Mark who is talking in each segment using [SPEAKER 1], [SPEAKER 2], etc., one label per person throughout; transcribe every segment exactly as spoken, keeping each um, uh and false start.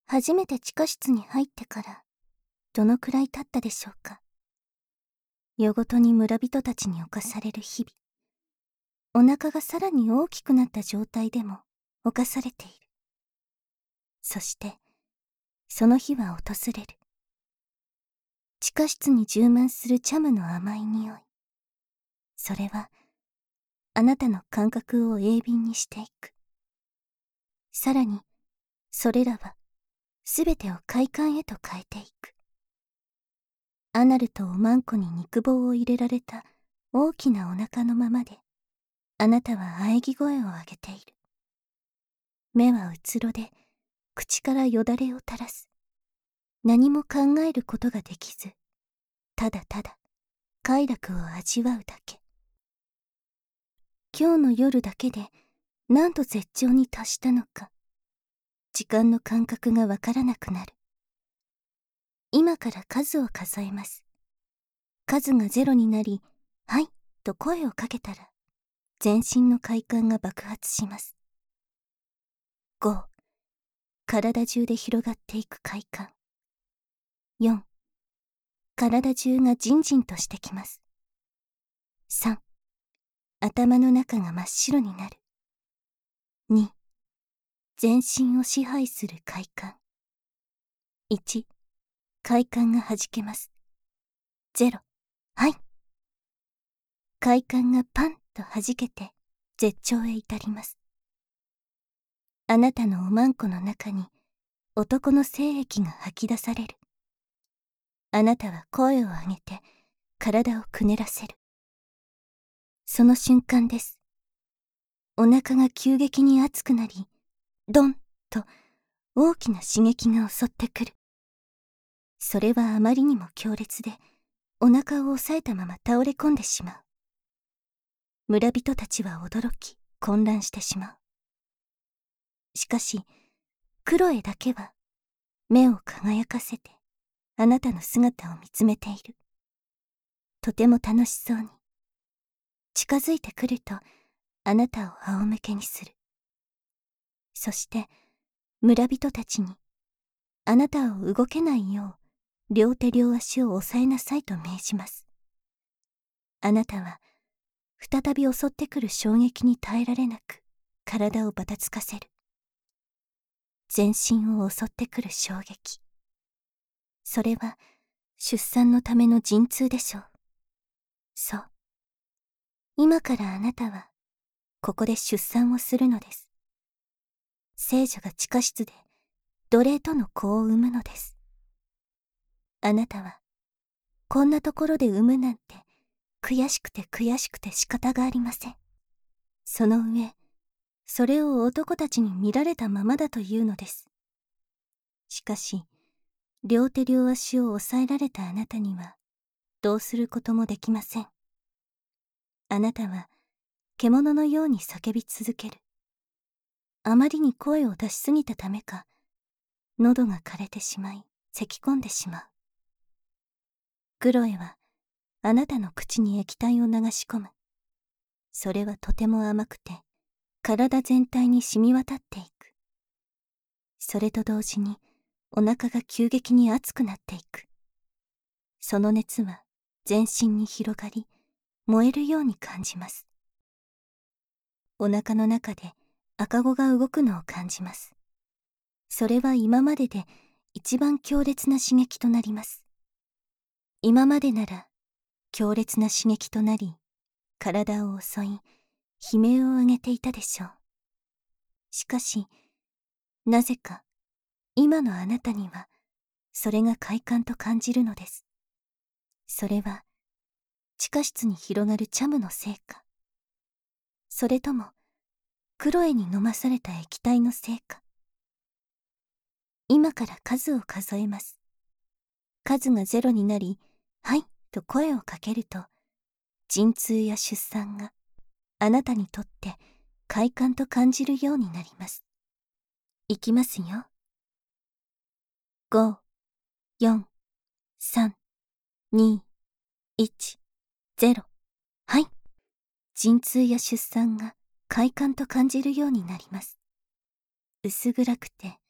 [SPEAKER 1] 初めて地下室に入ってからどのくらい経ったでしょうか。夜ごとに村人たちに侵される日々、お腹がさらに大きくなった状態でも侵されている。そしてその日は訪れる。地下室に充満するチャムの甘い匂い、それはあなたの感覚を鋭敏にしていく。さらにそれらはすべてを快感へと変えていく。アナルとおまんこに肉棒を入れられた大きなお腹のままで、あなたは喘ぎ声を上げている。目はうつろで、口からよだれを垂らす。何も考えることができず、ただただ快楽を味わうだけ。今日の夜だけでなんと絶頂に達したのか、時間の感覚がわからなくなる。今から数を数えます。数がゼロになり、はいと声をかけたら、全身の快感が爆発します。ご、体中で広がっていく快感。よん、体中がジンジンとしてきます。さん、頭の中が真っ白になる。に、全身を支配する快感。いち、快感がはじけます。ゼロ、はい。快感がパンとはじけて絶頂へ至ります。あなたのおまんこの中に男の精液が吐き出される。あなたは声を上げて体をくねらせる。その瞬間です。お腹が急激に熱くなり、ドンと大きな刺激が襲ってくる。それはあまりにも強烈で、お腹を押さえたまま倒れ込んでしまう。村人たちは驚き、混乱してしまう。しかし、クロエだけは目を輝かせてあなたの姿を見つめている。とても楽しそうに。近づいてくるとあなたを仰向けにする。そして村人たちにあなたを動けないよう両手両足を押さえなさいと命じます。あなたは再び襲ってくる衝撃に耐えられなく体をばたつかせる。全身を襲ってくる衝撃。それは出産のための陣痛でしょう。そう。今からあなたはここで出産をするのです。聖女が地下室で奴隷との子を産むのです。あなたはこんなところで産むなんて悔しくて悔しくて仕方がありません。その上、それを男たちに見られたままだというのです。しかし、両手両足を押さえられたあなたにはどうすることもできません。あなたは獣のように叫び続ける。あまりに声を出しすぎたためか、喉が枯れてしまい、咳き込んでしまう。クロエはあなたの口に液体を流し込む。それはとても甘くて、体全体に染み渡っていく。それと同時にお腹が急激に熱くなっていく。その熱は全身に広がり、燃えるように感じます。お腹の中で赤子が動くのを感じます。それは今までで一番強烈な刺激となります。今までなら強烈な刺激となり、体を襲い、悲鳴を上げていたでしょう。しかし、なぜか今のあなたにはそれが快感と感じるのです。それは地下室に広がるチャムのせいか、それともクロエに飲まされた液体のせいか。今から数を数えます。数がゼロになり、はいと声をかけると、陣痛や出産があなたにとって快感と感じるようになります。いきますよ。ご、よん、さん、に、いち、ゼロ。はい。陣痛や出産が快感と感じるようになります。薄暗くて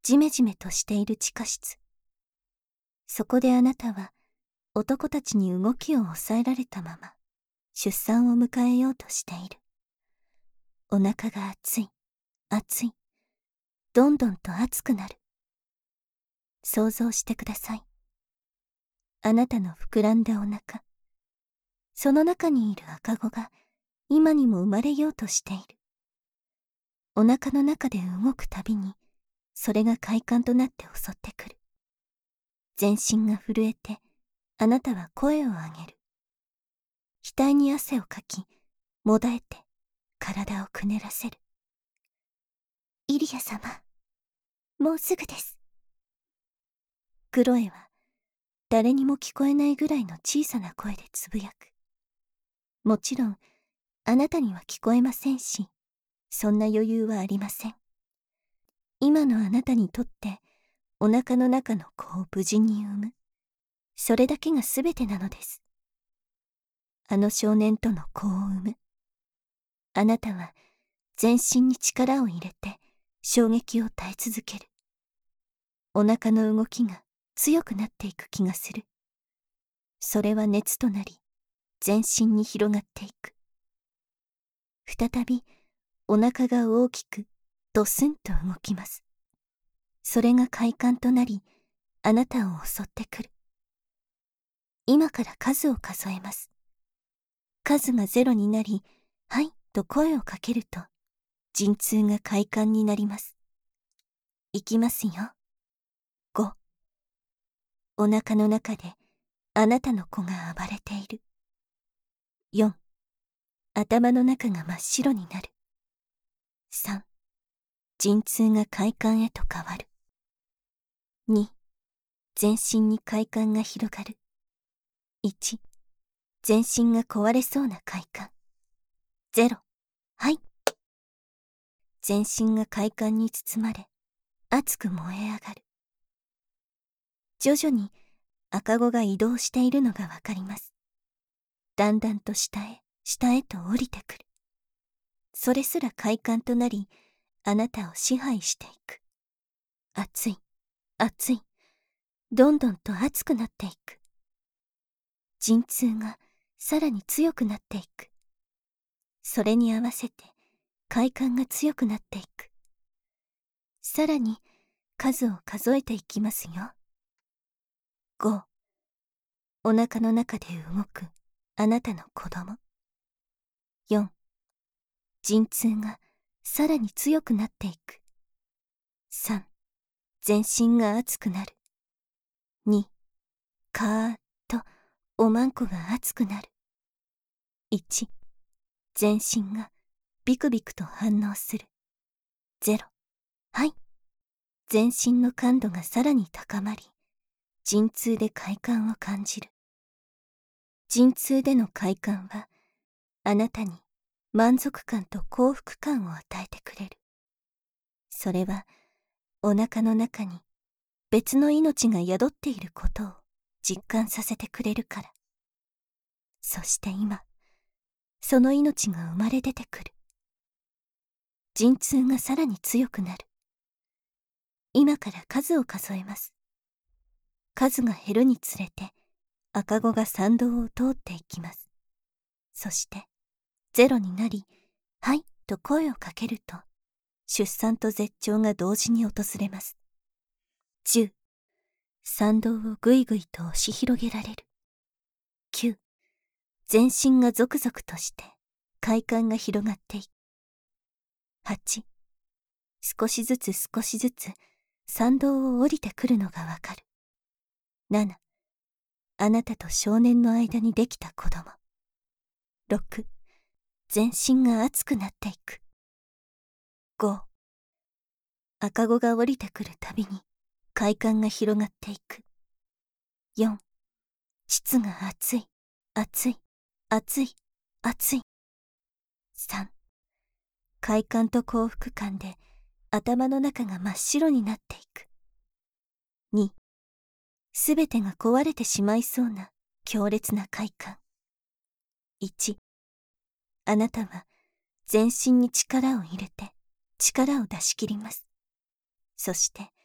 [SPEAKER 1] ジメジメとしている地下室。そこであなたは男たちに動きを抑えられたまま出産を迎えようとしている。お腹が熱い、熱い、どんどんと熱くなる。想像してください。あなたの膨らんだお腹、その中にいる赤子が今にも生まれようとしている。お腹の中で動くたびにそれが快感となって襲ってくる。全身が震えてあなたは声を上げる。額に汗をかき、もだえて体をくねらせる。イリア様、もうすぐです。クロエは誰にも聞こえないぐらいの小さな声でつぶやく。もちろんあなたには聞こえませんし、そんな余裕はありません。今のあなたにとってお腹の中の子を無事に産む、それだけが全てなのです。あの少年との子を産む。あなたは全身に力を入れて衝撃を耐え続ける。お腹の動きが強くなっていく気がする。それは熱となり全身に広がっていく。再びお腹が大きくドスンと動きます。それが快感となりあなたを襲ってくる。今から数を数えます。数がゼロになり、はいと声をかけると陣痛が快感になります。いきますよ。ご。お腹の中であなたの子が暴れている。よん。頭の中が真っ白になる。さん。陣痛が快感へと変わる。に。全身に快感が広がる。いち。全身が壊れそうな快感。ゼロ。はい。全身が快感に包まれ、熱く燃え上がる。徐々に赤子が移動しているのがわかります。だんだんと下へ、下へと降りてくる。それすら快感となり、あなたを支配していく。熱い、熱い、どんどんと熱くなっていく。陣痛がさらに強くなっていく。それに合わせて快感が強くなっていく。さらに数を数えていきますよ。ご。お腹の中で動くあなたの子供。よん。陣痛がさらに強くなっていく。さん。全身が熱くなる。に。カーッとおまんこが熱くなる。いち。全身がビクビクと反応する。ゼロ。はい。全身の感度がさらに高まり、陣痛で快感を感じる。陣痛での快感は、あなたに満足感と幸福感を与えてくれる。それは、お腹の中に別の命が宿っていることを実感させてくれるから。そして今、その命が生まれ出てくる。陣痛がさらに強くなる。今から数を数えます。数が減るにつれて、赤子が参道を通っていきます。そして、ゼロになり、はいと声をかけると、出産と絶頂が同時に訪れます。じゅう、参道をぐいぐいと押し広げられる。きゅう、全身がゾクゾクとして快感が広がっていく。はち、少しずつ少しずつ参道を降りてくるのがわかる。なな、あなたと少年の間にできた子供。ろく、全身が熱くなっていく。ご、赤子が降りてくるたびに快感が広がっていく。よん、膣が熱い、熱い、熱い、熱い。さん、快感と幸福感で頭の中が真っ白になっていく。に、すべてが壊れてしまいそうな強烈な快感。いち、あなたは全身に力を入れて力を出し切ります。そして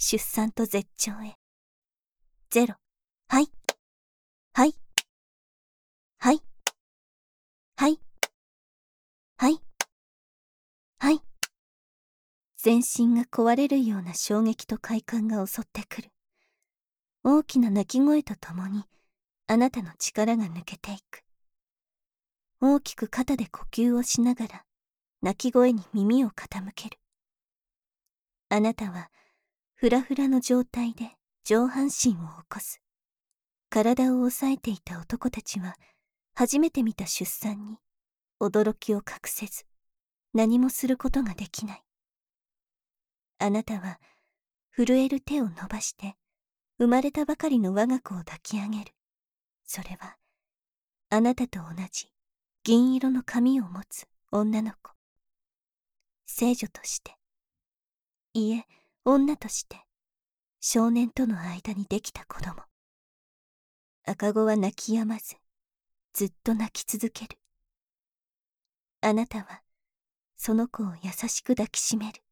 [SPEAKER 1] 出産と絶頂へ。ゼロ。はい。はい。はい。はい。はい。はい。全身が壊れるような衝撃と快感が襲ってくる。大きな泣き声とともに、あなたの力が抜けていく。大きく肩で呼吸をしながら、泣き声に耳を傾ける。あなたは、ふらふらの状態で上半身を起こす。体を押さえていた男たちは、初めて見た出産に、驚きを隠せず、何もすることができない。あなたは、震える手を伸ばして、生まれたばかりの我が子を抱き上げる。それは、あなたと同じ銀色の髪を持つ女の子。聖女として、いえ、女として、少年との間にできた子供。赤子は泣き止まず、ずっと泣き続ける。あなたは、その子を優しく抱きしめる。